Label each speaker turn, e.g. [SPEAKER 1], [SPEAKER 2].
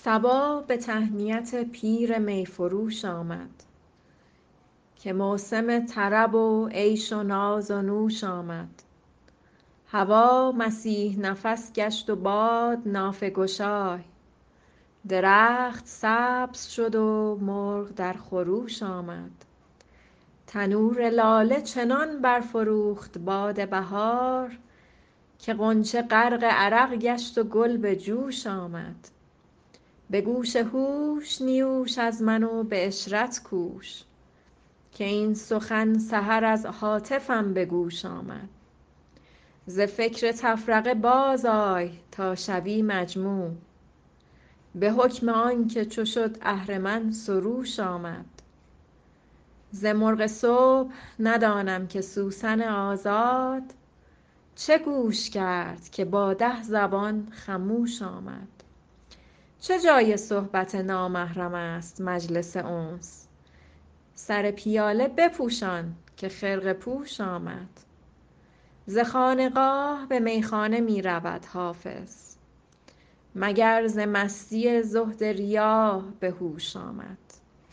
[SPEAKER 1] صبا به تهنیت پیر می فروش آمد که موسم طرب و عیش و ناز و نوش آمد. هوا مسیح نفس گشت و باد نافه گشای، درخت سبز شد و مرغ در خروش آمد. تنور لاله چنان برفروخت باد بهار که غنچه غرق عرق گشت و گل به جوش آمد. به گوش هوش نیوش از من و به عشرت کوش که این سخن سحر از هاتفم به گوش آمد. ز فکر تفرقه باز آی تا شوی مجموع، به حکم آن که چو شد اهرمن سروش آمد. ز مرغ صبح ندانم که سوسن آزاد چه گوش کرد که با 10 زبان خموش آمد. چه جای صحبت نامحرم است مجلس انس، سر پیاله بپوشان که خرقه پوش آمد. ز خانقاه به میخانه می رود حافظ، مگر ز مستی زهد ریا به هوش آمد.